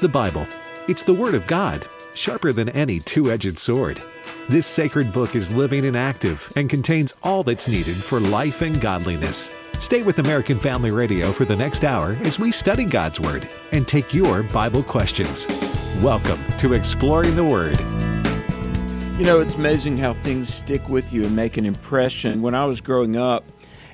The Bible. It's the Word of God, sharper than any two-edged sword. This sacred book is living and active and contains all that's needed for life and godliness. Stay with American Family Radio for the next hour as we study God's Word and take your Bible questions. Welcome to Exploring the Word. You know, it's amazing how things stick with you and make an impression. When I was growing up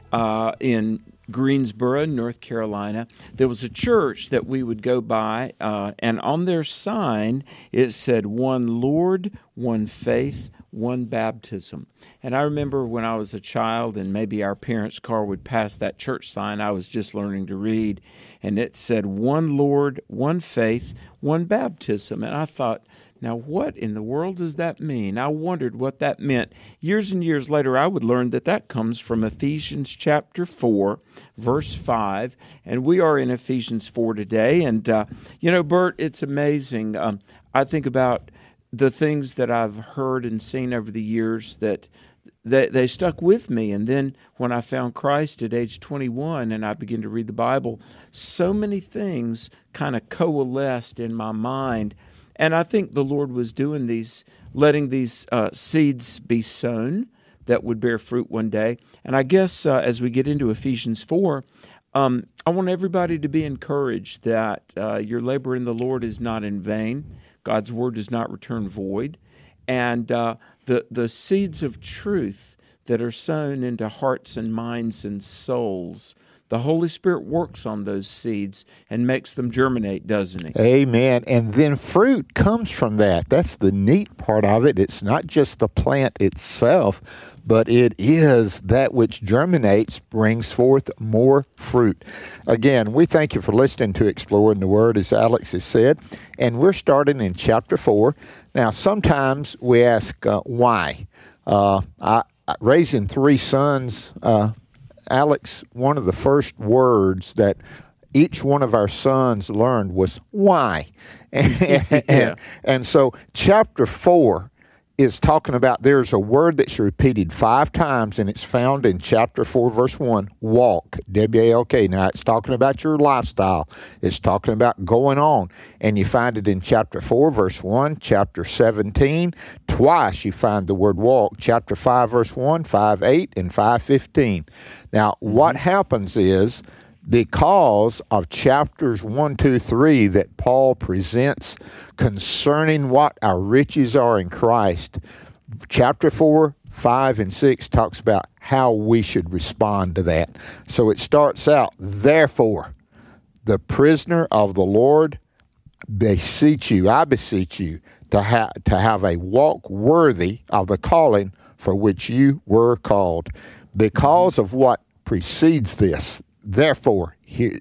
in Greensboro, North Carolina, there was a church that we would go by, and on their sign it said, "One Lord, one faith, one baptism." And I remember when I was a child and maybe our parents' car would pass that church sign, I was just learning to read, and it said, "One Lord, one faith, one baptism." And I thought, now, what in the world does that mean? I wondered what that meant. Years and years later, I would learn that that comes from Ephesians chapter 4, verse 5, and we are in Ephesians 4 today. And, you know, Bert, it's amazing. I think about the things that I've heard and seen over the years that they stuck with me. And then when I found Christ at age 21 and I began to read the Bible, so many things kind of coalesced in my mind. And I think the Lord was doing these, letting these seeds be sown that would bear fruit one day. And I guess as we get into Ephesians 4, I want everybody to be encouraged that your labor in the Lord is not in vain. God's word does not return void. And the seeds of truth that are sown into hearts and minds and souls, the Holy Spirit works on those seeds and makes them germinate, doesn't He? Amen. And then fruit comes from that. That's the neat part of it. It's not just the plant itself, but it is that which germinates, brings forth more fruit. Again, we thank you for listening to Exploring the Word, as Alex has said, and we're starting in chapter 4. Now, sometimes we ask why. Raising 3 sons, Alex, one of the first words that each one of our sons learned was why. And so chapter 4 is talking about, there's a word that's repeated 5 times, and it's found in chapter 4, verse 1, walk, W-A-L-K. Now, it's talking about your lifestyle. It's talking about going on. And you find it in chapter 4, verse 1, chapter 17. Twice you find the word walk, chapter 5, verse 1, 5:8, and 5:15. Now, what happens is, because of chapters 1, 2, 3 that Paul presents concerning what our riches are in Christ, chapter 4, 5, and 6 talks about how we should respond to that. So it starts out, therefore, the prisoner of the Lord, I beseech you, to have a walk worthy of the calling for which you were called. Because of what precedes this, therefore,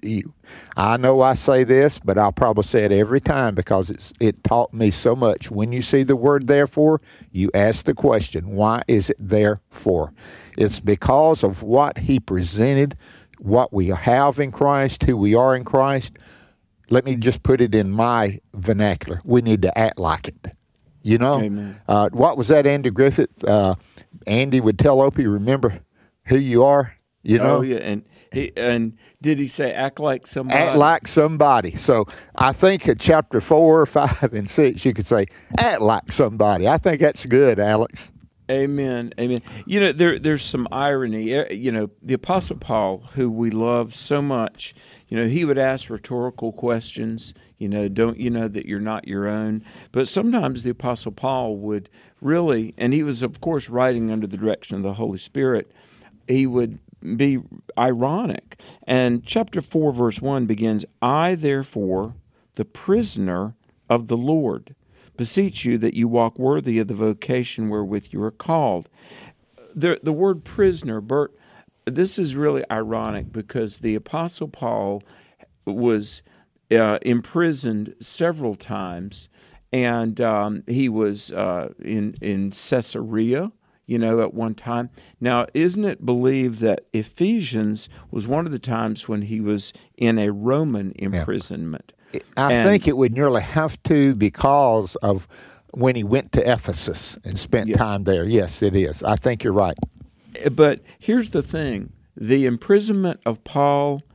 I know I say this, but I'll probably say it every time because it taught me so much. When you see the word therefore, you ask the question, why is it therefore? It's because of what he presented, what we have in Christ, who we are in Christ. Let me just put it in my vernacular. We need to act like it. You know? Amen. What was that, Andy Griffith? Andy would tell Opie, remember who you are, you know? Oh, yeah, and did he say act like somebody? Act like somebody. So I think at chapter 4, 5, and 6, you could say, act like somebody. I think that's good, Alex. Amen. Amen. You know, there's some irony. You know, the Apostle Paul, who we love so much, you know, he would ask rhetorical questions. You know, don't you know that you're not your own? But sometimes the Apostle Paul would really, and he was, of course, writing under the direction of the Holy Spirit, he would be ironic. And chapter 4, verse 1 begins, I, therefore, the prisoner of the Lord, beseech you that you walk worthy of the vocation wherewith you are called. The word prisoner, Bert, this is really ironic because the Apostle Paul was imprisoned several times, and he was in Caesarea, you know, at one time. Now, isn't it believed that Ephesians was one of the times when he was in a Roman imprisonment? I think it would nearly have to because of when he went to Ephesus and spent time there. Yes, it is. I think you're right. But here's the thing. The imprisonment of Paul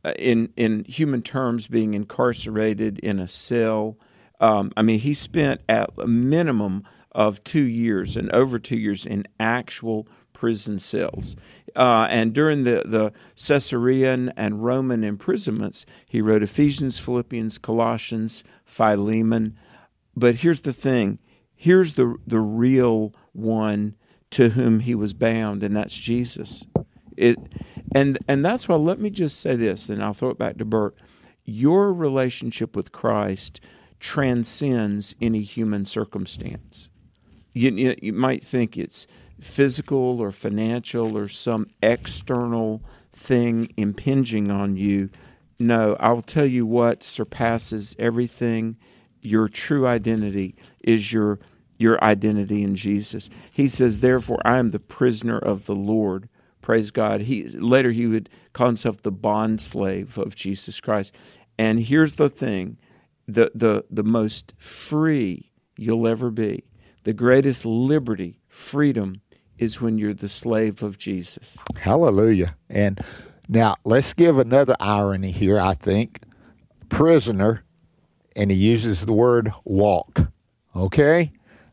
in human terms, being incarcerated in a cell. He spent at a minimum of 2 years and over 2 years in actual prison cells. And during the Caesarean and Roman imprisonments, he wrote Ephesians, Philippians, Colossians, Philemon. But here's the thing. Here's the real one to whom he was bound, and that's Jesus. And that's why, let me just say this, and I'll throw it back to Bert. Your relationship with Christ transcends any human circumstance. You might think it's physical or financial or some external thing impinging on you. No, I'll tell you what surpasses everything. Your true identity is your identity in Jesus. He says, therefore, I am the prisoner of the Lord. Praise God. Later he would call himself the bond slave of Jesus Christ. And here's the thing, the most free you'll ever be, the greatest liberty, freedom, is when you're the slave of Jesus. Hallelujah. And now let's give another irony here, I think. Prisoner, and he uses the word walk. Okay?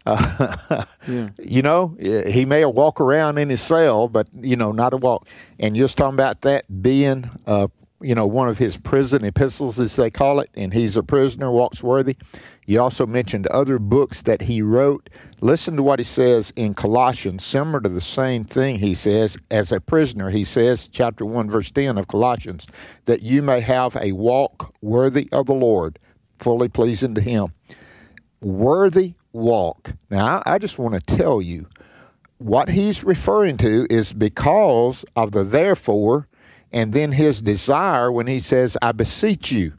Yeah. He may walk around in his cell, but, not a walk. And you're talking about that being, one of his prison epistles, as they call it, and he's a prisoner, walks worthy. You also mentioned other books that he wrote. Listen to what he says in Colossians, similar to the same thing he says as a prisoner. He says, chapter 1, verse 10 of Colossians, that you may have a walk worthy of the Lord, fully pleasing to him. Worthy walk. Now, I just want to tell you, what he's referring to is because of the therefore, and then his desire when he says, I beseech you.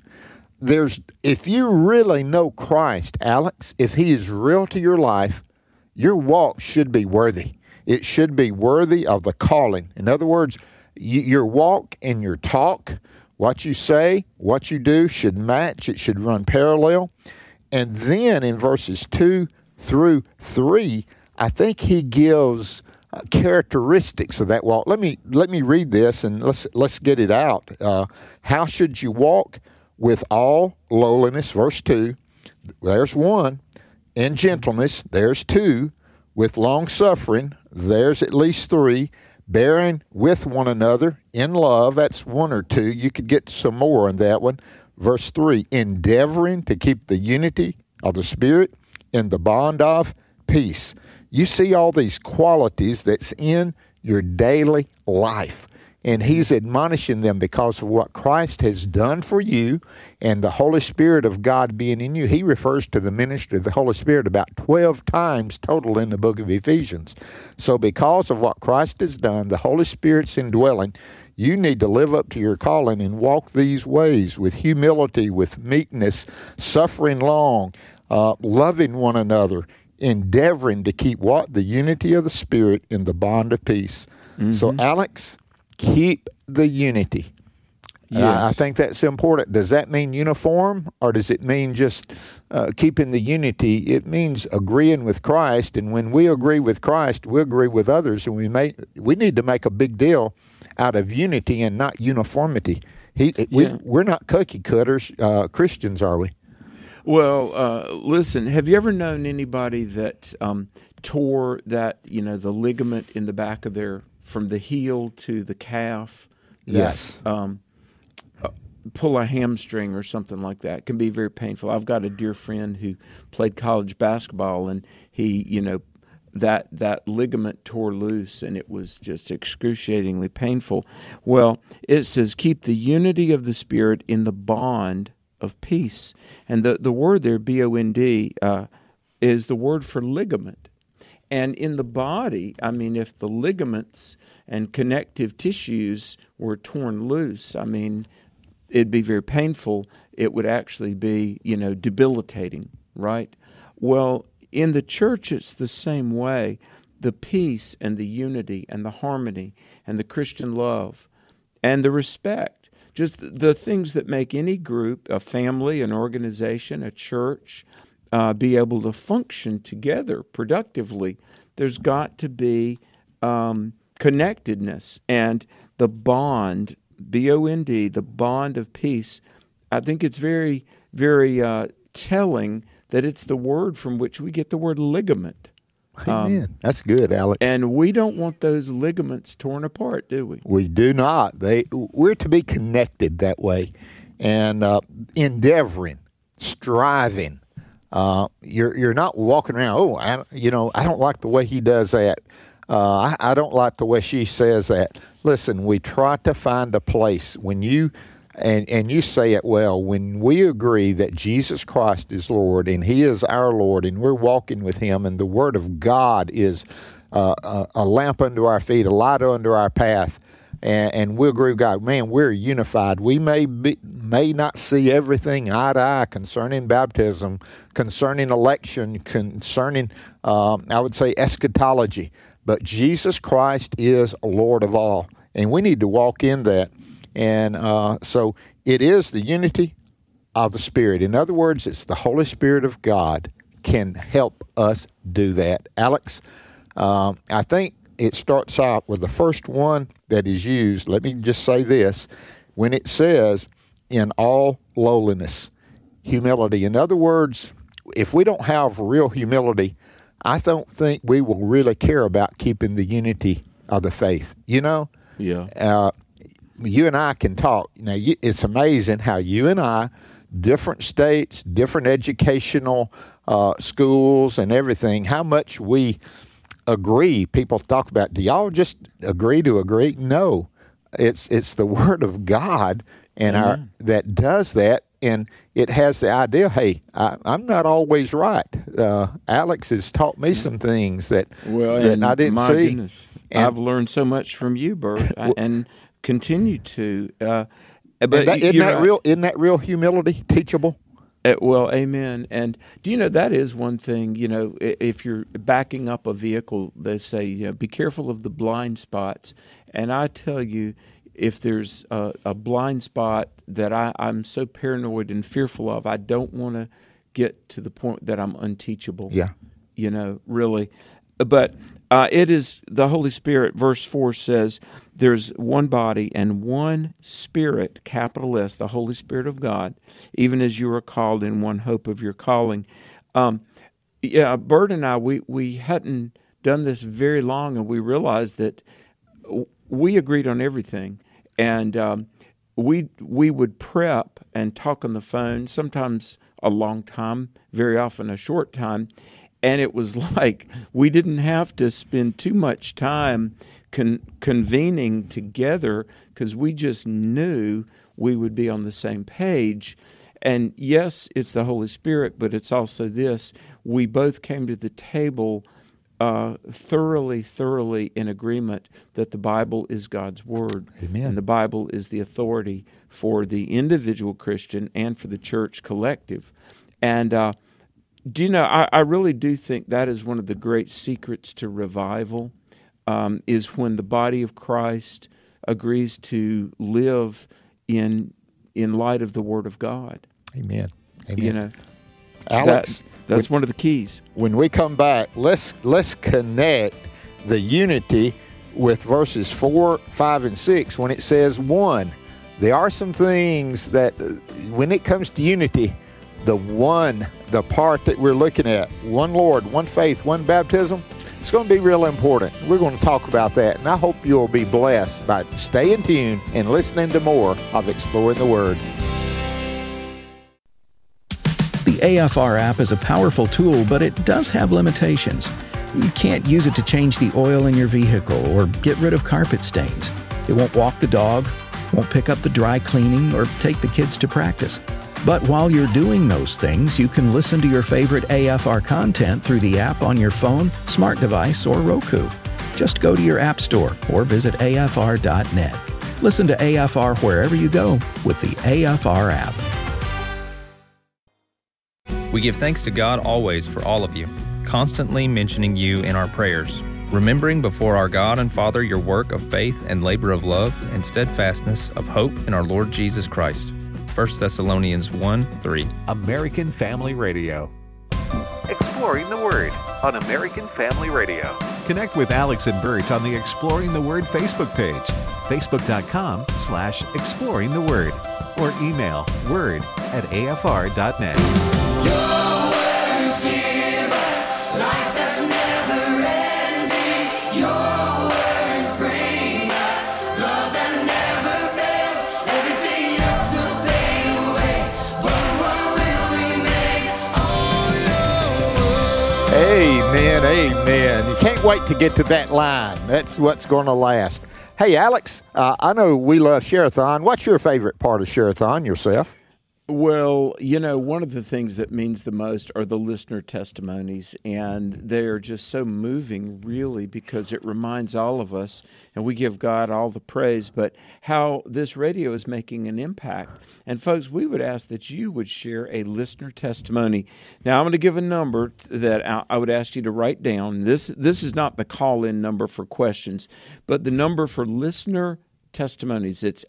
If you really know Christ, Alex, if he is real to your life, your walk should be worthy. It should be worthy of the calling. In other words, your walk and your talk, what you say, what you do should match. It should run parallel. And then in verses 2 through 3, I think he gives characteristics of that walk. Let me read this and let's get it out. How should you walk? With all lowliness, verse 2, there's 1. In gentleness, there's 2. With long suffering, there's at least 3. Bearing with one another in love, that's 1 or 2. You could get some more on that one. Verse 3, endeavoring to keep the unity of the Spirit in the bond of peace. You see all these qualities that's in your daily life. And he's admonishing them because of what Christ has done for you and the Holy Spirit of God being in you. He refers to the ministry of the Holy Spirit about 12 times total in the book of Ephesians. So because of what Christ has done, the Holy Spirit's indwelling, you need to live up to your calling and walk these ways with humility, with meekness, suffering long, loving one another, endeavoring to keep what? The unity of the Spirit in the bond of peace. Mm-hmm. So, Alex, keep the unity. Yes. I think that's important. Does that mean uniform, or does it mean just keeping the unity? It means agreeing with Christ, and when we agree with Christ, we agree with others, and we need to make a big deal out of unity and not uniformity. We're not cookie cutters Christians, are we? Well, listen, have you ever known anybody that tore that, the ligament in the back of from the heel to the calf? Yes. Pull a hamstring or something like that. It can be very painful. I've got a dear friend who played college basketball, and he, that ligament tore loose, and it was just excruciatingly painful. Well, it says, keep the unity of the Spirit in the bond of peace. And the word there, B-O-N-D, is the word for ligament. And in the body, if the ligaments and connective tissues were torn loose, it'd be very painful. It would actually be, debilitating, right? Well, in the church, it's the same way. The peace and the unity and the harmony and the Christian love and the respect, just the things that make any group, a family, an organization, a church, be able to function together productively. There's got to be connectedness, and the bond B-O-N-D, the bond of peace, I think it's very, very telling that it's the word from which we get the word ligament. Amen. That's good, Alex. And we don't want those ligaments torn apart, do we? We do not. We're to be connected that way, and endeavoring, striving. You're not walking around. I don't like the way he does that. I don't like the way she says that. Listen, we try to find a place when you. And you say it well, when we agree that Jesus Christ is Lord and He is our Lord and we're walking with Him and the Word of God is a lamp unto our feet, a light unto our path, and we agree with God, man, we're unified. We may not see everything eye to eye concerning baptism, concerning election, concerning, I would say, eschatology, but Jesus Christ is Lord of all, and we need to walk in that. And so it is the unity of the Spirit. In other words, it's the Holy Spirit of God can help us do that. Alex, I think it starts out with the first one that is used. Let me just say this. When it says, in all lowliness, humility. In other words, if we don't have real humility, I don't think we will really care about keeping the unity of the faith. Yeah. You and I can talk. Now, it's amazing how you and I, different states, different educational schools and everything, how much we agree. People talk about, do y'all just agree to agree? No. It's the Word of God and that does that, and it has the idea, hey, I'm not always right. Alex has taught me some things that I didn't my see. Goodness. I've learned so much from you, Bert, and continue to. But isn't that real humility, teachable? Well, amen. And do you know that is one thing? If you're backing up a vehicle, they say, be careful of the blind spots. And I tell you, if there's a blind spot that I'm so paranoid and fearful of, I don't want to get to the point that I'm unteachable. Yeah. Really. But it is the Holy Spirit. Verse 4 says, there's one body and one Spirit, capital S, the Holy Spirit of God, even as you are called in one hope of your calling. Bert and I, we hadn't done this very long, and we realized that we agreed on everything. And we would prep and talk on the phone, sometimes a long time, very often a short time. And it was like we didn't have to spend too much time convening together because we just knew we would be on the same page. And yes, it's the Holy Spirit, but it's also this. We both came to the table thoroughly in agreement that the Bible is God's Word. Amen. And the Bible is the authority for the individual Christian and for the church collective. And do you know, I really do think that is one of the great secrets to revival, is when the body of Christ agrees to live in light of the Word of God. Amen. Amen. Alex, that's one of the keys. When we come back, let's connect the unity with verses 4, 5, and 6 when it says one. There are some things that when it comes to unity, the part that we're looking at, one Lord, one faith, one baptism, it's going to be real important. We're going to talk about that, and I hope you'll be blessed by staying tuned and listening to more of Exploring the Word. The AFR app is a powerful tool, but it does have limitations. You can't use it to change the oil in your vehicle or get rid of carpet stains. It won't walk the dog, won't pick up the dry cleaning, or take the kids to practice. But while you're doing those things, you can listen to your favorite AFR content through the app on your phone, smart device, or Roku. Just go to your app store or visit afr.net. Listen to AFR wherever you go with the AFR app. We give thanks to God always for all of you, constantly mentioning you in our prayers, remembering before our God and Father your work of faith and labor of love and steadfastness of hope in our Lord Jesus Christ. 1 Thessalonians 1:3. American Family Radio. Exploring the Word on American Family Radio. Connect with Alex and Bert on the Exploring the Word Facebook page, facebook.com/exploring the word, or email word@afr.net. Amen, amen. You can't wait to get to that line. That's what's going to last. Hey, Alex, I know we love Share-a-thon. What's your favorite part of Share-a-thon yourself? Well, one of the things that means the most are the listener testimonies, and they are just so moving, really, because it reminds all of us, and we give God all the praise, but how this radio is making an impact. And folks, we would ask that you would share a listener testimony. Now, I'm going to give a number that I would ask you to write down. This is not the call-in number for questions, but the number for listener testimonies. It's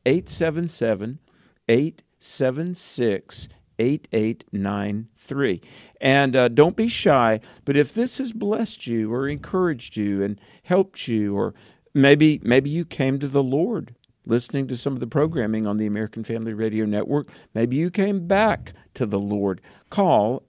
877-876-8893. And don't be shy, but if this has blessed you or encouraged you and helped you, or maybe you came to the Lord listening to some of the programming on the American Family Radio Network, maybe you came back to the Lord, call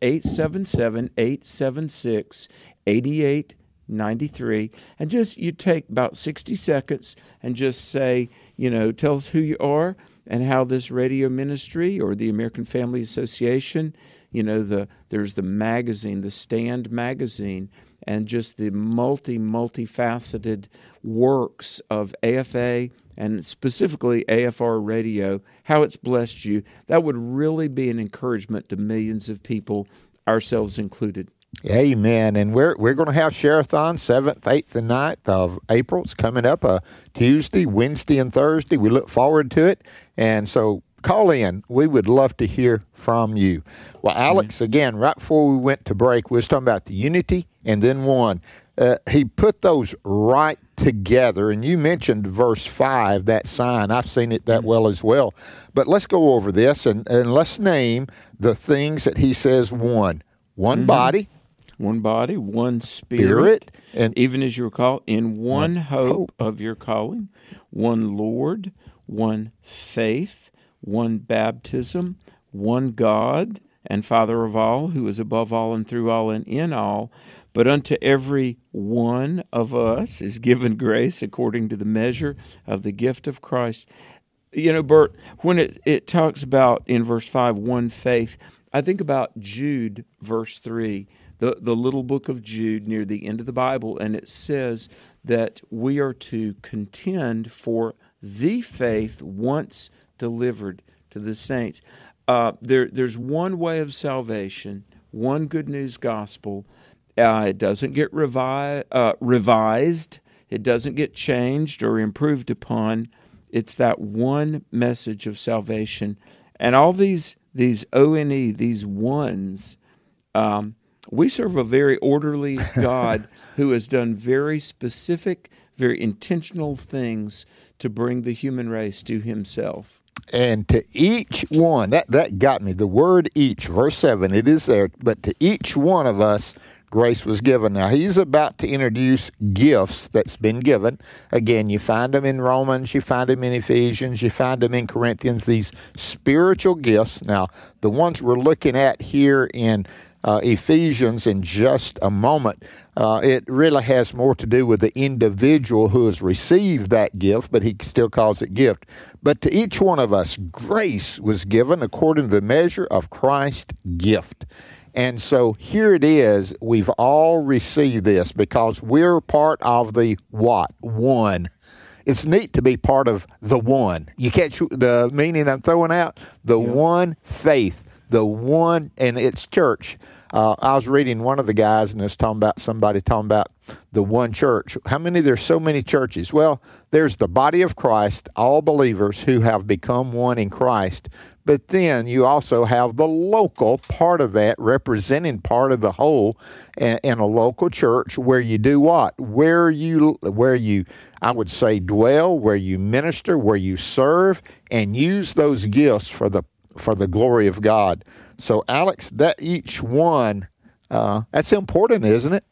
877-876-8893, and you take about 60 seconds and just say, tell us who you are and how this radio ministry or the American Family Association, there's the magazine, the Stand magazine, and just the multifaceted works of AFA and specifically AFR Radio, how it's blessed you. That would really be an encouragement to millions of people, ourselves included. Amen. And we're going to have Share-a-thon 7th, 8th, and 9th of April. It's coming up Tuesday, Wednesday, and Thursday. We look forward to it. And so call in. We would love to hear from you. Well, Alex, again, right before we went to break, we was talking about the unity and then one. He put those right together, and you mentioned verse 5, that sign. I've seen it that well as well. But let's go over this, and let's name the things that he says one. One body. One body, one spirit, and even as you recall, in one hope of your calling, one Lord, one faith, one baptism, one God and Father of all, who is above all and through all and in all. But unto every one of us is given grace according to the measure of the gift of Christ. Bert, when it talks about in verse 5, one faith, I think about Jude, verse 3, the little book of Jude near the end of the Bible, and it says that we are to contend for the faith once delivered to the saints. There's one way of salvation, one good news gospel. It doesn't get revised. It doesn't get changed or improved upon. It's that one message of salvation. And all these O-N-E, these ones, we serve a very orderly God who has done very specific, very intentional things to bring the human race to himself. And to each one, that got me, the word each, verse 7, it is there, but to each one of us, grace was given. Now, he's about to introduce gifts that's been given. Again, you find them in Romans, you find them in Ephesians, you find them in Corinthians, these spiritual gifts. Now, the ones we're looking at here in Ephesians in just a moment, it really has more to do with the individual who has received that gift, but he still calls it gift. But to each one of us, grace was given according to the measure of Christ's gift. And so here it is. We've all received this because we're part of the what? One. It's neat to be part of the one. You catch the meaning I'm throwing out? The one faith, the one, and it's church. I was reading one of the guys, and it's talking about somebody talking about the one church. There's so many churches. Well, there's the body of Christ, all believers who have become one in Christ. But then you also have the local part of that, representing part of the whole in a local church where you do what? Where you, I would say, dwell, where you minister, where you serve, and use those gifts for the glory of God. So, Alex, that each one, that's important, isn't it?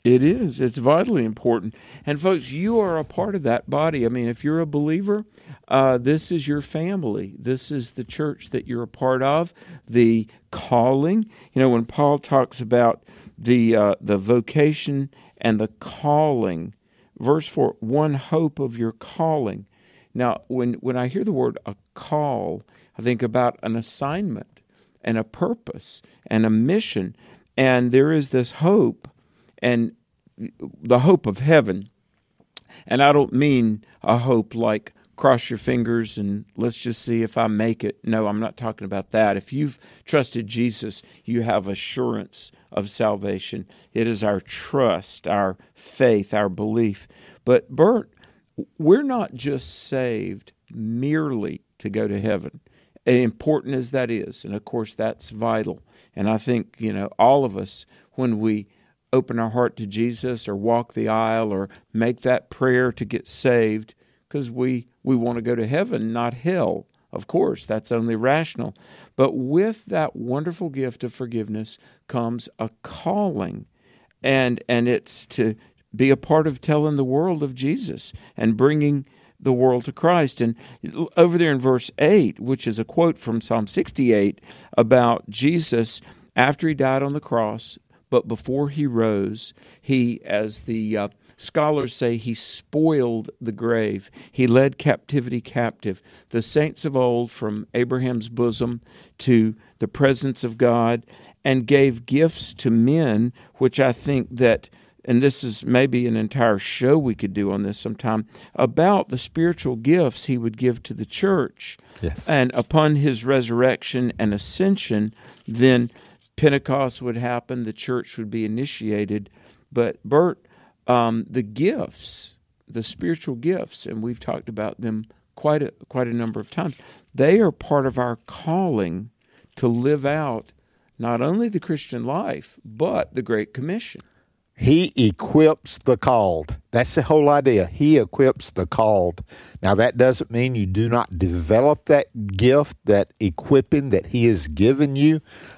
It is. It's vitally important. And folks, you are a part of that body. I mean, if you're a believer, this is your family. This is the church that you're a part of. The calling. When Paul talks about the vocation and the calling, verse 4, one hope of your calling. Now, when I hear the word a call, I think about an assignment and a purpose and a mission. And there is this hope, and the hope of heaven. And I don't mean a hope like cross your fingers and let's just see if I make it. No, I'm not talking about that. If you've trusted Jesus, you have assurance of salvation. It is our trust, our faith, our belief. But Bert, we're not just saved merely to go to heaven, important as that is. And of course, that's vital. And I think, all of us, when we open our heart to Jesus or walk the aisle or make that prayer to get saved, because we want to go to heaven, not hell. Of course, that's only rational. But with that wonderful gift of forgiveness comes a calling. And it's to be a part of telling the world of Jesus and bringing the world to Christ. And over there in verse 8, which is a quote from Psalm 68 about Jesus after he died on the cross, but before he rose, he, as the scholars say, he spoiled the grave. He led captivity captive. The saints of old, from Abraham's bosom to the presence of God, and gave gifts to men, which I think that, and this is maybe an entire show we could do on this sometime, about the spiritual gifts he would give to the church. Yes. And upon his resurrection and ascension, then Pentecost would happen, the church would be initiated. But Bert, the gifts, the spiritual gifts, and we've talked about them quite a number of times, they are part of our calling to live out not only the Christian life, but the Great Commission. He equips the called. That's the whole idea. He equips the called. Now, that doesn't mean you do not develop that gift, that equipping that he has given you.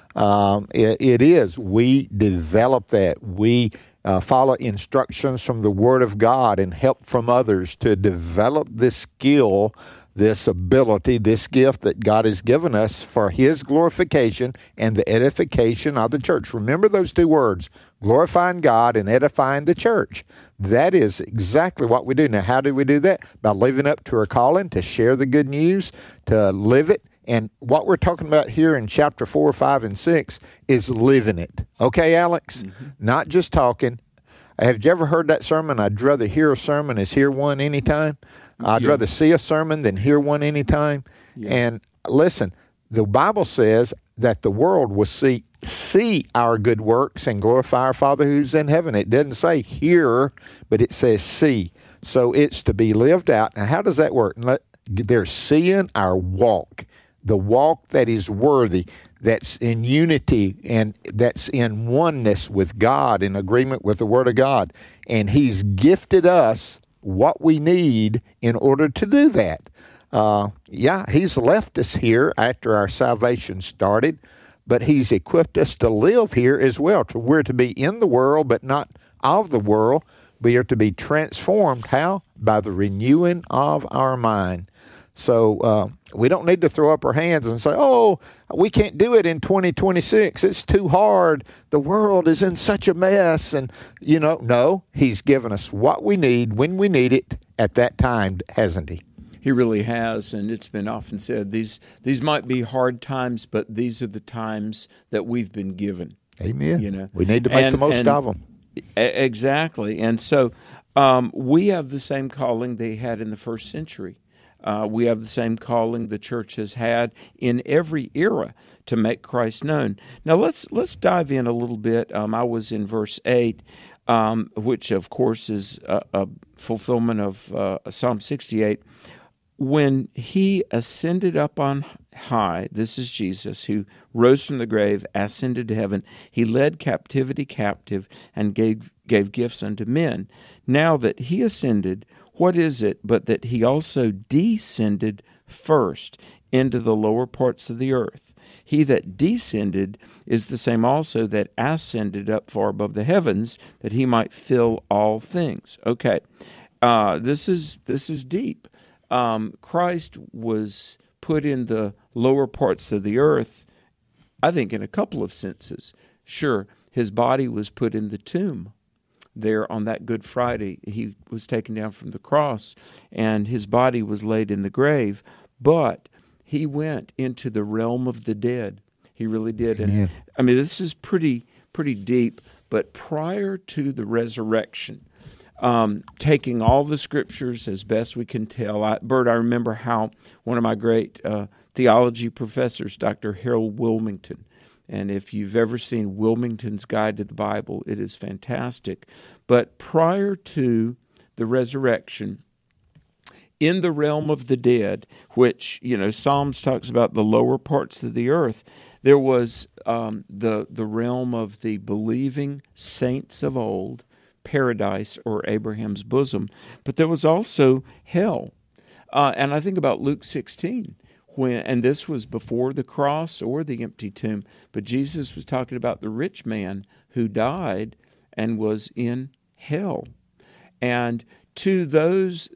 It is. We develop that. We follow instructions from the Word of God and help from others to develop this skill, this ability, this gift that God has given us for his glorification and the edification of the church. Remember those two words, glorifying God and edifying the church. That is exactly what we do. Now, how do we do that? By living up to our calling, to share the good news, to live it. And what we're talking about here in chapter 4, 5, and 6 is living it. Okay, Alex? Mm-hmm. Not just talking. Have you ever heard that sermon, I'd rather hear a sermon as hear one anytime? I'd rather see a sermon than hear one anytime. Yeah. And listen, the Bible says that the world will see our good works and glorify our Father who's in heaven. It doesn't say hear, but it says see. So it's to be lived out. Now, how does that work? They're seeing our walk, the walk that is worthy, that's in unity and that's in oneness with God, in agreement with the Word of God. And he's gifted us what we need in order to do that. He's left us here after our salvation started, but he's equipped us to live here as well. We're to be in the world, but not of the world. We are to be transformed. How? By the renewing of our mind. So we don't need to throw up our hands and say, oh, we can't do it in 2026. It's too hard. The world is in such a mess. And, no, he's given us what we need when we need it at that time, hasn't he? He really has, and it's been often said, these might be hard times, but these are the times that we've been given. Amen. We need to make the most of them. Exactly. And so we have the same calling they had in the first century. We have the same calling the church has had in every era to make Christ known. Now let's dive in a little bit. I was in verse 8, which of course is a fulfillment of Psalm 68. When he ascended up on high, this is Jesus, who rose from the grave, ascended to heaven. He led captivity captive and gave gifts unto men. Now that he ascended, what is it but that he also descended first into the lower parts of the earth? He that descended is the same also that ascended up far above the heavens, that he might fill all things. Okay, this is deep. Christ was put in the lower parts of the earth, I think, in a couple of senses. Sure, his body was put in the tomb. There on that Good Friday, he was taken down from the cross, and his body was laid in the grave. But he went into the realm of the dead. He really did. And I mean, this is pretty deep. But prior to the resurrection, taking all the scriptures as best we can tell, Bert, I remember how one of my great theology professors, Dr. Harold Wilmington, and if you've ever seen Wilmington's Guide to the Bible, it is fantastic. But prior to the resurrection, in the realm of the dead, which, Psalms talks about the lower parts of the earth, there was the realm of the believing saints of old, paradise or Abraham's bosom. But there was also hell. And I think about Luke 16. And this was before the cross or the empty tomb, but Jesus was talking about the rich man who died and was in hell. And to those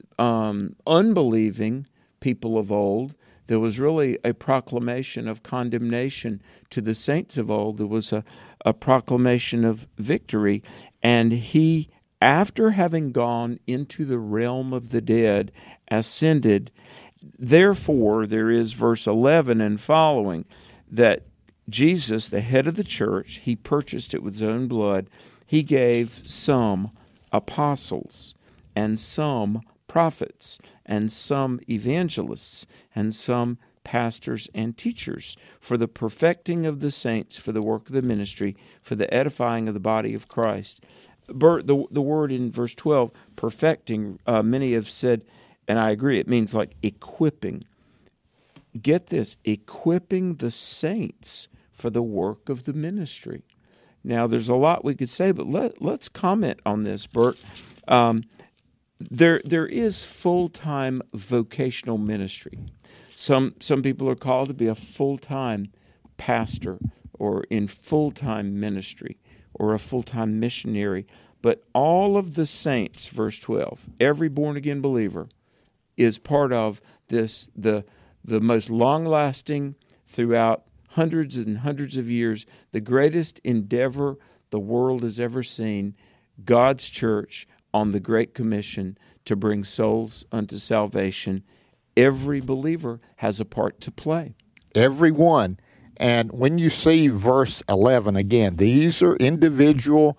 unbelieving people of old, there was really a proclamation of condemnation. To the saints of old, there was a proclamation of victory. And he, after having gone into the realm of the dead, ascended. Therefore, there is verse 11 and following, that Jesus, the head of the church, he purchased it with his own blood. He gave some apostles, and some prophets, and some evangelists, and some pastors and teachers, for the perfecting of the saints, for the work of the ministry, for the edifying of the body of Christ. Bert, the word in verse 12, perfecting, many have said, and I agree, it means like equipping. Get this, equipping the saints for the work of the ministry. Now, there's a lot we could say, but let's comment on this, Bert. There is full-time vocational ministry. Some people are called to be a full-time pastor or in full-time ministry or a full-time missionary. But all of the saints, verse 12, every born-again believer, is part of this, the most long-lasting, throughout hundreds and hundreds of years, the greatest endeavor the world has ever seen, God's church on the Great Commission to bring souls unto salvation. Every believer has a part to play. Everyone. And when you see verse 11, again, these are individual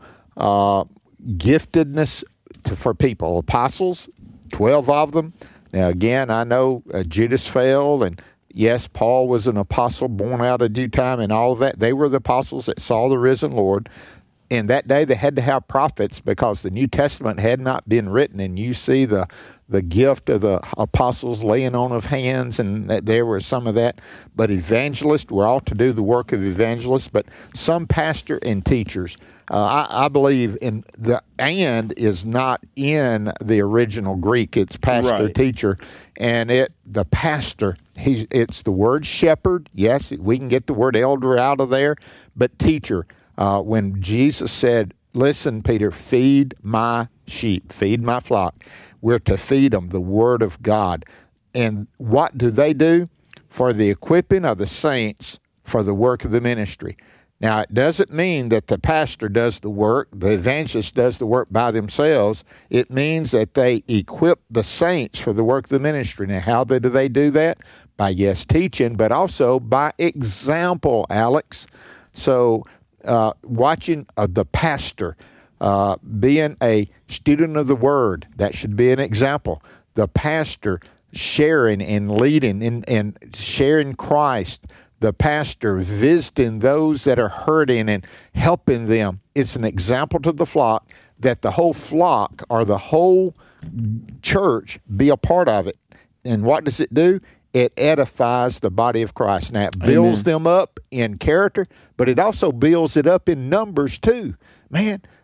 giftedness for people. Apostles, 12 of them. Now, again, I know Judas fell, and yes, Paul was an apostle born out of due time and all of that. They were the apostles that saw the risen Lord. In that day, they had to have prophets because the New Testament had not been written, and you see the gift of the apostles laying on of hands, and there was some of that. But evangelists were all to do the work of evangelists, but some pastor and teachers. I believe in the "and" is not in the original Greek. It's pastor, right. Teacher, and the pastor. It's the word shepherd. Yes, we can get the word elder out of there, but teacher. When Jesus said, "Listen, Peter, feed my sheep, feed my flock," we're to feed them the Word of God. And what do? For the equipping of the saints for the work of the ministry. Now, it doesn't mean that the pastor does the work, the evangelist does the work by themselves. It means that they equip the saints for the work of the ministry. Now, how do they do that? By, yes, teaching, but also by example, Alex. So, watching the pastor, being a student of the Word, that should be an example. The pastor sharing and leading and sharing Christ. The pastor visiting those that are hurting and helping them. It's an example to the flock that the whole flock or the whole church be a part of it. And what does it do? It edifies the body of Christ. Now, it builds them up in character, but it also builds it up in numbers too. Man,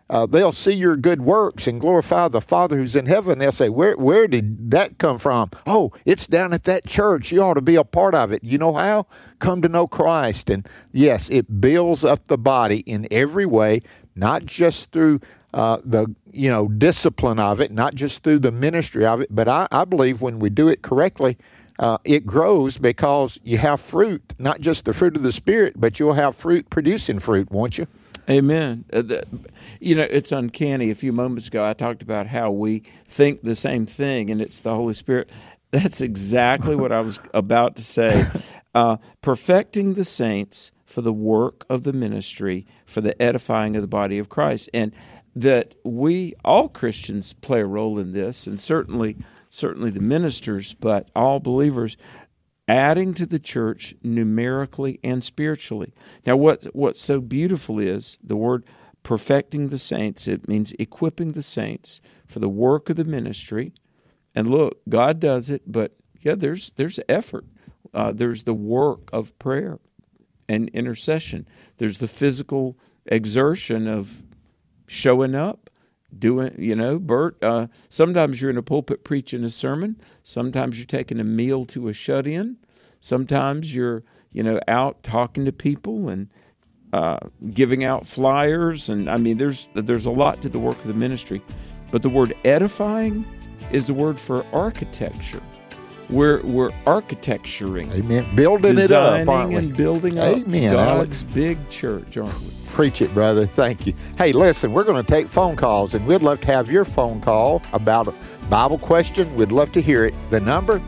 they'll see your good works and glorify the Father who's in heaven. They'll say, where did that come from? Oh, it's down at that church. You ought to be a part of it. You know how? Come to know Christ. And yes, it builds up the body in every way, not just through the discipline of it, not just through the ministry of it, but I believe when we do it correctly, it grows because you have fruit, not just the fruit of the Spirit, but you'll have fruit producing fruit, won't you? Amen. It's uncanny. A few moments ago, I talked about how we think the same thing, and it's the Holy Spirit. That's exactly what I was about to say. Perfecting the saints for the work of the ministry, for the edifying of the body of Christ. And that all Christians play a role in this, and certainly the ministers, but all believers, adding to the church numerically and spiritually. Now, what's so beautiful is the word perfecting the saints. It means equipping the saints for the work of the ministry. And look, God does it, but there's effort. There's the work of prayer and intercession. There's the physical exertion of showing up, doing, Bert, sometimes you're in a pulpit preaching a sermon. Sometimes you're taking a meal to a shut-in. Sometimes you're, out talking to people and giving out flyers. And, there's a lot to the work of the ministry. But the word edifying is the word for architecture. We're architecturing. Amen. Building it up, aren't we? Designing and building up Amen, God's Alex. big church, aren't we? Preach it, brother. Thank you. Hey, listen, we're going to take phone calls, and we'd love to have your phone call about a Bible question. We'd love to hear it. The number,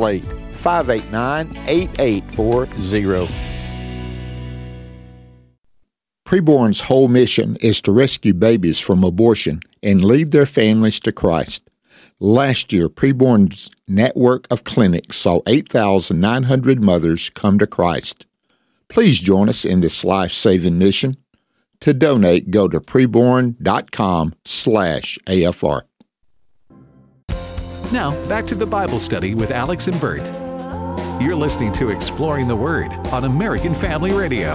888-589-8840. Preborn's whole mission is to rescue babies from abortion and lead their families to Christ. Last year, Preborn's network of clinics saw 8,900 mothers come to Christ. Please join us in this life-saving mission. To donate, go to preborn.com/AFR. Now, back to the Bible study with Alex and Bert. You're listening to Exploring the Word on American Family Radio.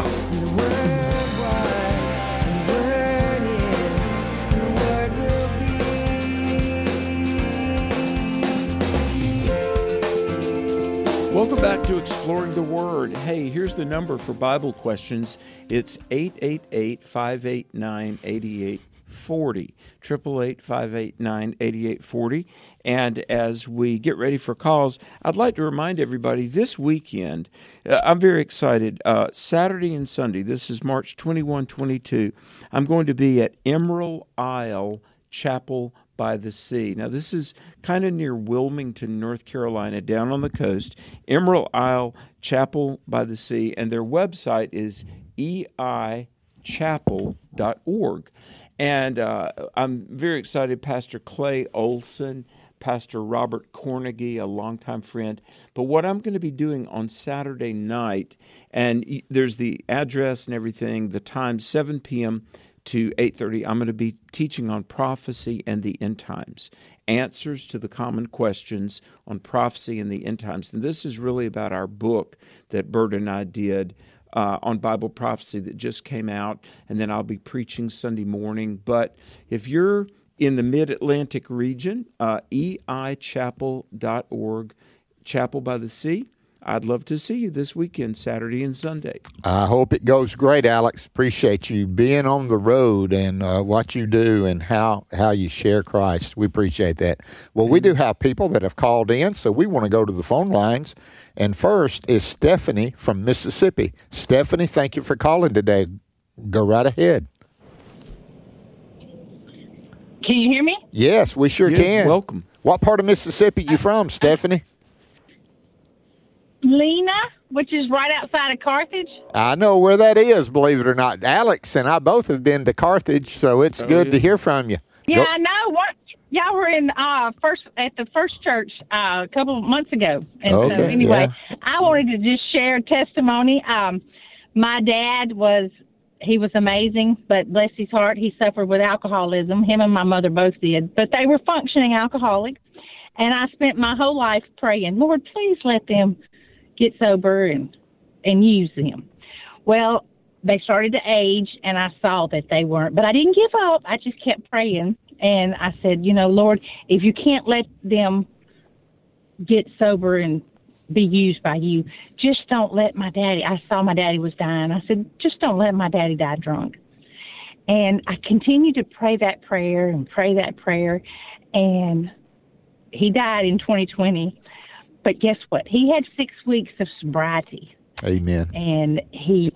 Welcome back to Exploring the Word. Hey, here's the number for Bible questions. It's 888-589-8840. 888-589-8840. And as we get ready for calls, I'd like to remind everybody this weekend, I'm very excited, Saturday and Sunday, this is March 21, 22, I'm going to be at Emerald Isle Chapel by the Sea. Now, this is kind of near Wilmington, North Carolina, down on the coast. Emerald Isle Chapel by the Sea, and their website is eichapel.org. And I'm very excited. Pastor Clay Olson, Pastor Robert Cornegie, a longtime friend. But what I'm going to be doing on Saturday night, and there's the address and everything, the time, 7 p.m. to 8:30, I'm going to be teaching on prophecy and the end times, answers to the common questions on prophecy and the end times. And this is really about our book that Bert and I did on Bible prophecy that just came out, and then I'll be preaching Sunday morning. But if you're in the Mid-Atlantic region, eichapel.org, Chapel by the Sea, I'd love to see you this weekend, Saturday and Sunday. I hope it goes great, Alex. Appreciate you being on the road and what you do and how you share Christ. We appreciate that. Well, we do have people that have called in, so we want to go to the phone lines. And first is Stephanie from Mississippi. Stephanie, thank you for calling today. Go right ahead. Can you hear me? Yes, we sure can. Welcome. What part of Mississippi you from, Stephanie? Lena, which is right outside of Carthage. I know where that is, believe it or not. Alex and I both have been to Carthage, so it's good to hear from you. Yeah, I know. Y'all were in at the first church a couple of months ago. And okay, so anyway, yeah. I wanted to just share a testimony. My dad was amazing, but bless his heart, he suffered with alcoholism. Him and my mother both did, but they were functioning alcoholics. And I spent my whole life praying, Lord, please let them get sober and use them. Well, they started to age, and I saw that they weren't. But I didn't give up. I just kept praying. And I said, Lord, if you can't let them get sober and be used by you, just don't let my daddy. I saw my daddy was dying. I said, just don't let my daddy die drunk. And I continued to pray that prayer, and he died in 2020. But guess what? He had 6 weeks of sobriety. Amen. And he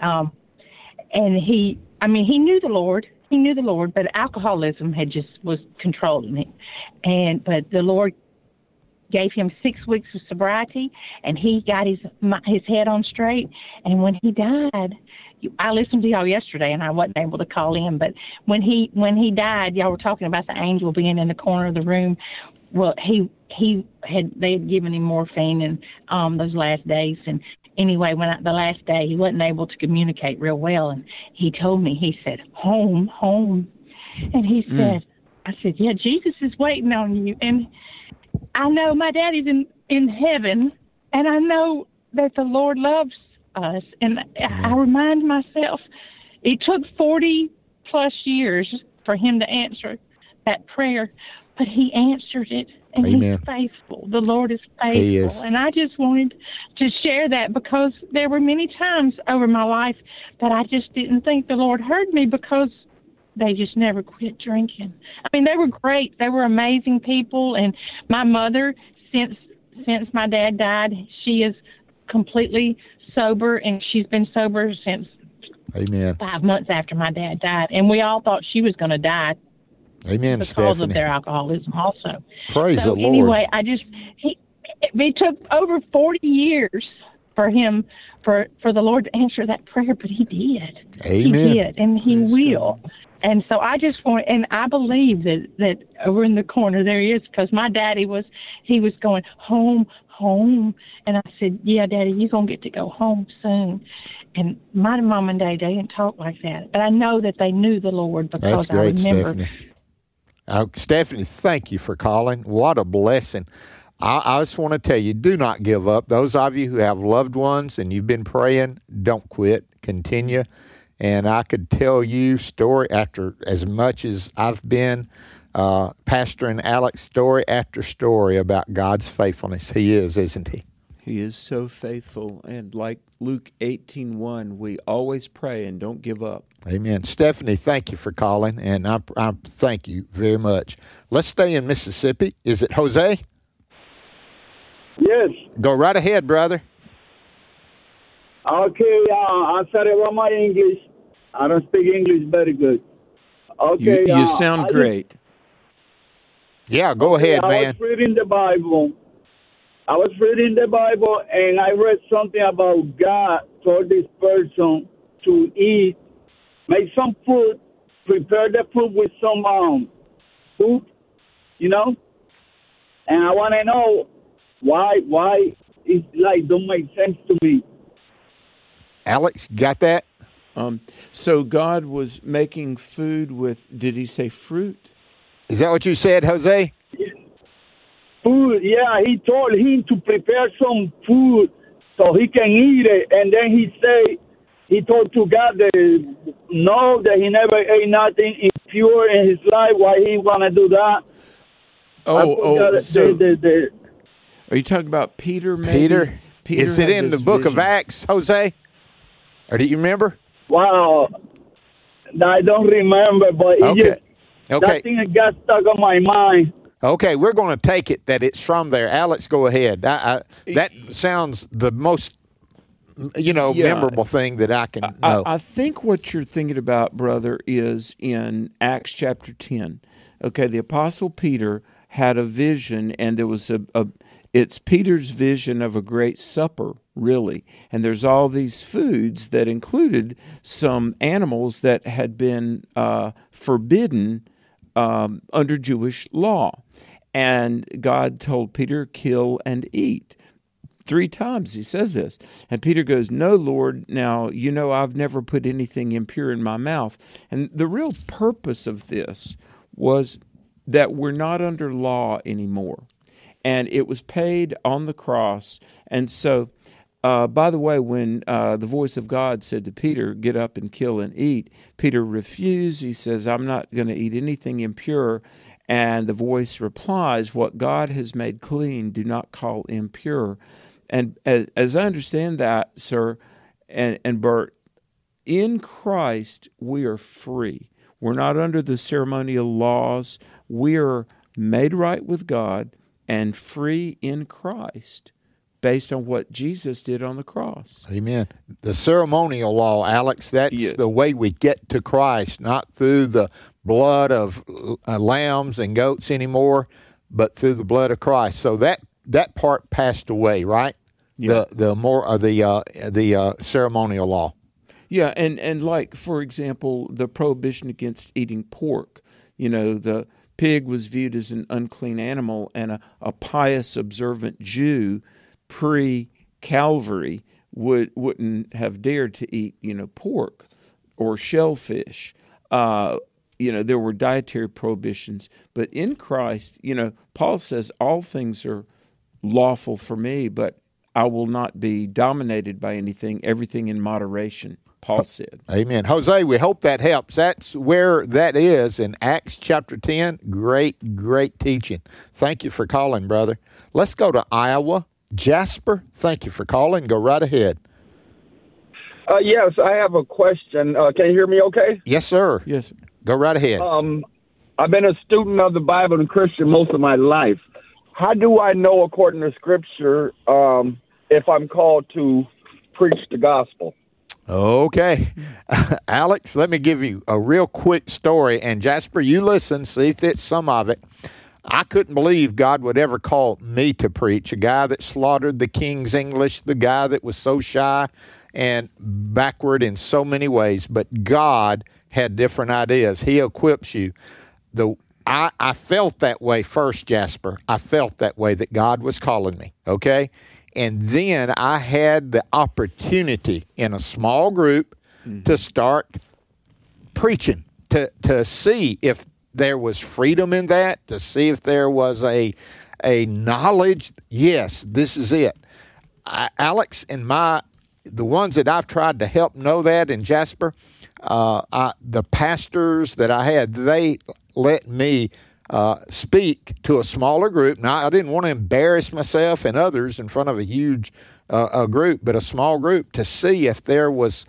knew the Lord. He knew the Lord, but alcoholism was controlling him. But the Lord gave him 6 weeks of sobriety, and he got his head on straight. And when he died, I listened to y'all yesterday, and I wasn't able to call in. But when he died, y'all were talking about the angel being in the corner of the room. Well, they had given him morphine in those last days, and anyway, the last day he wasn't able to communicate real well, and he told me, he said, "Home, home," and he said, I said, "Yeah, Jesus is waiting on you," and I know my daddy's in heaven, and I know that the Lord loves us, and I remind myself, it took 40 plus years for him to answer that prayer, but he answered it, and Amen. he's faithful. The Lord is faithful. He is. And I just wanted to share that, because there were many times over my life that I just didn't think the Lord heard me, because they just never quit drinking. I mean, they were great. They were amazing people. And my mother, since my dad died, she is completely sober, and she's been sober since Amen. 5 months after my dad died. And we all thought she was going to die. Amen, Because Stephanie. of their alcoholism also. Praise the Lord. Anyway, it took over 40 years for him, for the Lord to answer that prayer, but he did. Amen. He did, and he will. And so I just want, and I believe that over in the corner there he is, because my daddy was going, "Home, home." And I said, "Yeah, Daddy, you're going to get to go home soon." And my mom and dad, they didn't talk like that. But I know that they knew the Lord, because That's great, I remember. Stephanie. Stephanie, thank you for calling. What a blessing. I just want to tell you, do not give up. Those of you who have loved ones and you've been praying, don't quit. Continue. And I could tell you story after, as much as I've been pastoring Alex, story after story about God's faithfulness. He is, isn't he? He is so faithful. And like Luke 18:1, we always pray and don't give up. Amen. Stephanie, thank you for calling, and I thank you very much. Let's stay in Mississippi. Is it Jose? Yes. Go right ahead, brother. Okay, I'm sorry about my English. I don't speak English very good. Okay, You sound great. Yeah, go ahead, man. I was reading the Bible, and I read something about God told this person to eat, make some food, prepare the food with some food, And I want to know why it's like don't make sense to me. Alex, got that? So God was making food with, did he say fruit? Is that what you said, Jose? Food, yeah. He told him to prepare some food so he can eat it. And then he told to God that no, that he never ate nothing impure in his life. Why he want to do that? Are you talking about Peter, maybe? Peter, is it in the book of Acts, Jose? Or do you remember? Wow. I don't remember, but that thing got stuck on my mind. Okay, we're going to take it that it's from there. Alex, go ahead. That sounds the most, memorable thing that I can know. I think what you're thinking about, brother, is in Acts chapter 10. Okay, the Apostle Peter had a vision, and there was it's Peter's vision of a great supper, really. And there's all these foods that included some animals that had been forbidden under Jewish law. And God told Peter, kill and eat. 3 times he says this. And Peter goes, no, Lord, now, I've never put anything impure in my mouth. And the real purpose of this was that we're not under law anymore. And it was paid on the cross. And so By the way, when the voice of God said to Peter, "Get up and kill and eat," Peter refused. He says, "I'm not going to eat anything impure." And the voice replies, "What God has made clean, do not call impure." And as I understand that, sir, and Bert, in Christ we are free. We're not under the ceremonial laws. We are made right with God and free in Christ based on what Jesus did on the cross. Amen. The ceremonial law, Alex, that's the way we get to Christ, not through the blood of lambs and goats anymore, but through the blood of Christ. So that part passed away, right? Yeah. The ceremonial law. Yeah, and like, for example, the prohibition against eating pork. The pig was viewed as an unclean animal, and a pious, observant Jew pre-Calvary wouldn't have dared to eat, pork or shellfish. There were dietary prohibitions. But in Christ, Paul says all things are lawful for me, but I will not be dominated by anything, everything in moderation, Paul said. Amen. Jose, we hope that helps. That's where that is in Acts chapter 10. Great, great teaching. Thank you for calling, brother. Let's go to Iowa. Jasper, thank you for calling. Go right ahead. Yes, I have a question. Can you hear me okay? Yes, sir. Yes. Go right ahead. I've been a student of the Bible and Christian most of my life. How do I know, according to Scripture, if I'm called to preach the gospel? Okay. Alex, let me give you a real quick story. And Jasper, you listen, see if it's some of it. I couldn't believe God would ever call me to preach, a guy that slaughtered the King's English, the guy that was so shy and backward in so many ways. But God had different ideas. He equips you. I felt that way first, Jasper. I felt that way, that God was calling me, okay? And then I had the opportunity in a small group to start preaching, to see if there was freedom in that, to see if there was a knowledge. Yes, this is it. Alex and the ones that I've tried to help know that in Jasper, the pastors that I had, they let me speak to a smaller group. Now, I didn't want to embarrass myself and others in front of a huge group, but a small group, to see if there was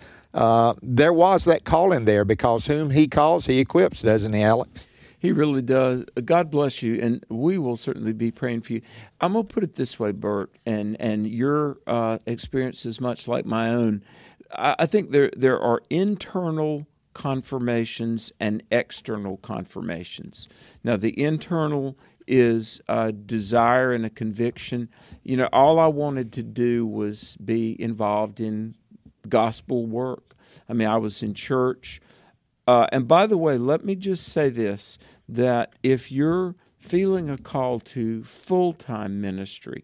that calling there, because whom he calls, he equips, doesn't he, Alex? He really does. God bless you, and we will certainly be praying for you. I'm going to put it this way, Bert, and your experience is much like my own. I think there are internal confirmations and external confirmations. Now, the internal is a desire and a conviction. All I wanted to do was be involved in gospel work. I mean, I was in church. And by the way, let me just say this, that if you're feeling a call to full-time ministry,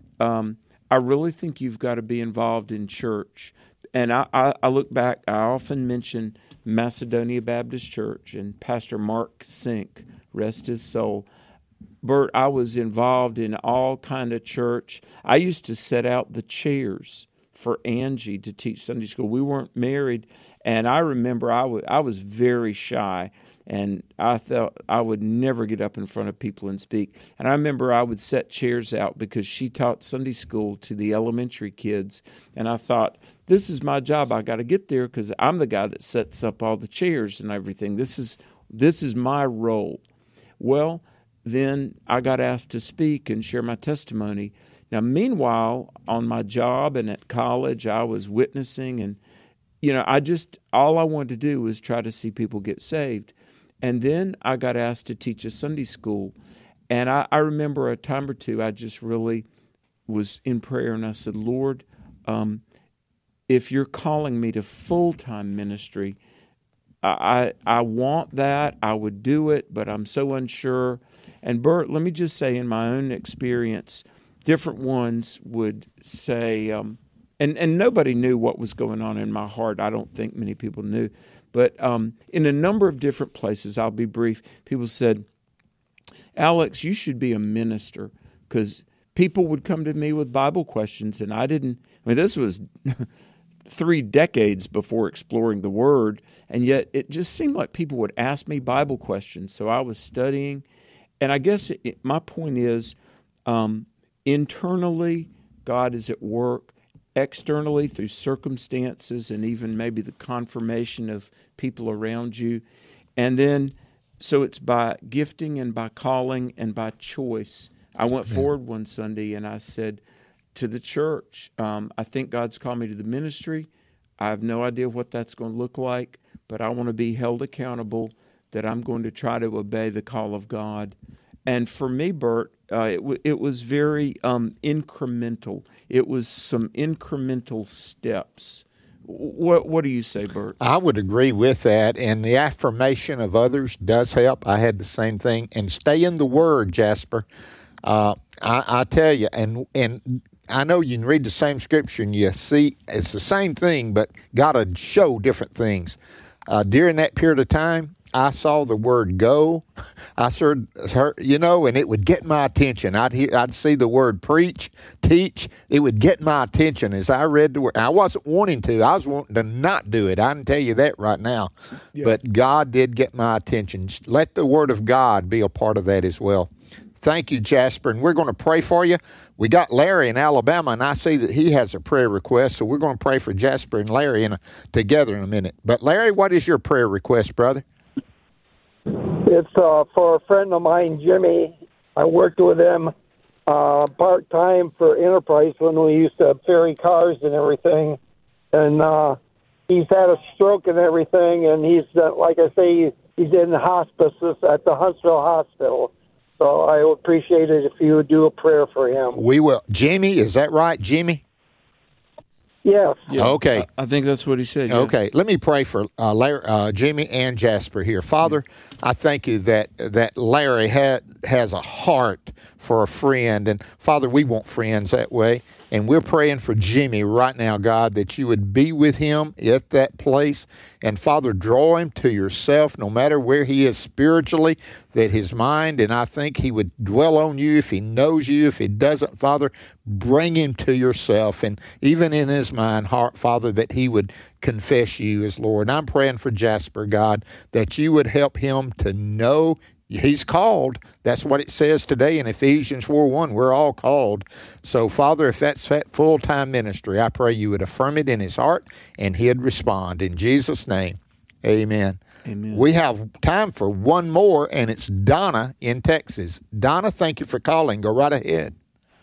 I really think you've got to be involved in church. And I look back, I often mention Macedonia Baptist Church and Pastor Mark Sink, rest his soul. Bert, I was involved in all kind of church. I used to set out the chairs for Angie to teach Sunday school. We weren't married, and I remember I was very shy, and I thought I would never get up in front of people and speak. And I remember I would set chairs out because she taught Sunday school to the elementary kids, and I thought, this is my job. I got to get there because I'm the guy that sets up all the chairs and everything. This is my role. Well, then I got asked to speak and share my testimony. Now, meanwhile, on my job and at college, I was witnessing, and, all I wanted to do was try to see people get saved. And then I got asked to teach a Sunday school. And I remember a time or two, I just really was in prayer, and I said, Lord, if you're calling me to full-time ministry, I want that. I would do it, but I'm so unsure. And Bert, let me just say, in my own experience, different ones would say, and nobody knew what was going on in my heart. I don't think many people knew. But in a number of different places, I'll be brief, people said, Alex, you should be a minister, because people would come to me with Bible questions, and this was 3 decades before exploring the Word, and yet it just seemed like people would ask me Bible questions. So I was studying, and I guess my point is, internally, God is at work. Externally, through circumstances and even maybe the confirmation of people around you. And then, so it's by gifting and by calling and by choice. I went forward one Sunday and I said to the church, I think God's called me to the ministry. I have no idea what that's going to look like, but I want to be held accountable that I'm going to try to obey the call of God. And for me, Bert, it was very incremental. It was some incremental steps. What do you say, Bert? I would agree with that, and the affirmation of others does help. I had the same thing. And stay in the Word, Jasper. I tell you, and I know you can read the same scripture and you see it's the same thing, but God would show different things. During that period of time, I saw the word go. I heard, and it would get my attention. I'd see the word preach, teach. It would get my attention as I read the word. I wasn't wanting to. I was wanting to not do it. I can tell you that right now. Yeah. But God did get my attention. Just let the Word of God be a part of that as well. Thank you, Jasper. And we're going to pray for you. We got Larry in Alabama, and I see that he has a prayer request. So we're going to pray for Jasper and Larry together in a minute. But Larry, what is your prayer request, brother? It's for a friend of mine, Jimmy. I worked with him part-time for Enterprise when we used to ferry cars and everything. And he's had a stroke and everything, and he's, like I say, he's in hospice at the Huntsville Hospital. So I would appreciate it if you would do a prayer for him. We will. Jimmy, is that right, Jimmy? Yes. Yeah, okay. I think that's what he said. Yeah. Okay. Let me pray for Larry, Jimmy and Jasper here. Father, I thank you that Larry has a heart for a friend. And, Father, we want friends that way. And we're praying for Jimmy right now, God, that you would be with him at that place. And, Father, draw him to yourself no matter where he is spiritually, that his mind, and I think he would dwell on you if he knows you. If he doesn't, Father, bring him to yourself. And even in his mind, heart, Father, that he would confess you as Lord. And I'm praying for Jasper, God, that you would help him to know he's called. That's what it says today in Ephesians 4:1. We're all called. So, Father, if that's that full-time ministry, I pray you would affirm it in his heart and he'd respond. In Jesus' name, amen. Amen. We have time for one more, and it's Donna in Texas. Donna, thank you for calling. Go right ahead.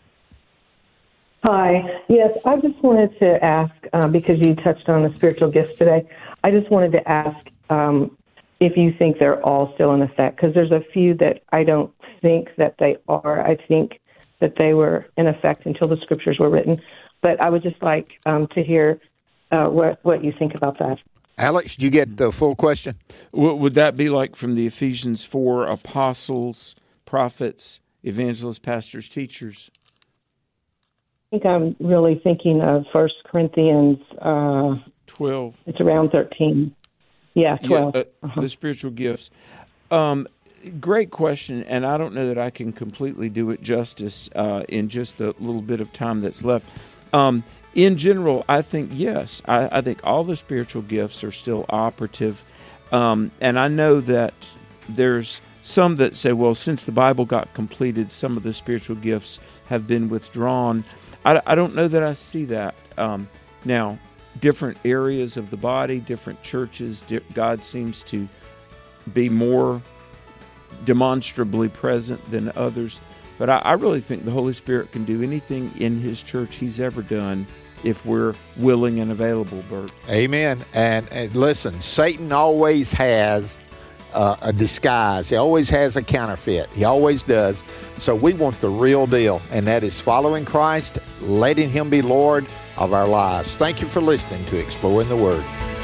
Hi. Yes, I just wanted to ask, because you touched on the spiritual gifts today, I just wanted to ask if you think they're all still in effect, because there's a few that I don't think that they are. I think that they were in effect until the scriptures were written. But I would just like to hear what you think about that. Alex, did you get the full question? Would that be like from the Ephesians 4, apostles, prophets, evangelists, pastors, teachers? I think I'm really thinking of 1 Corinthians 12. It's around 13. Yeah, 12. Yeah, the spiritual gifts. Great question, and I don't know that I can completely do it justice in just the little bit of time that's left. In general, I think yes. I think all the spiritual gifts are still operative, and I know that there's some that say, well, since the Bible got completed, some of the spiritual gifts have been withdrawn. I don't know that I see that. Now, different areas of the body, different churches, God seems to be more demonstrably present than others. But I really think the Holy Spirit can do anything in His church He's ever done if we're willing and available, Bert. Amen. And listen, Satan always has a disguise. He always has a counterfeit. He always does. So we want the real deal, and that is following Christ, letting Him be Lord of our lives. Thank you for listening to Exploring the Word.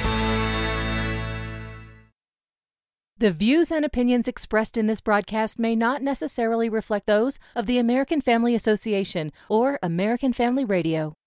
The views and opinions expressed in this broadcast may not necessarily reflect those of the American Family Association or American Family Radio.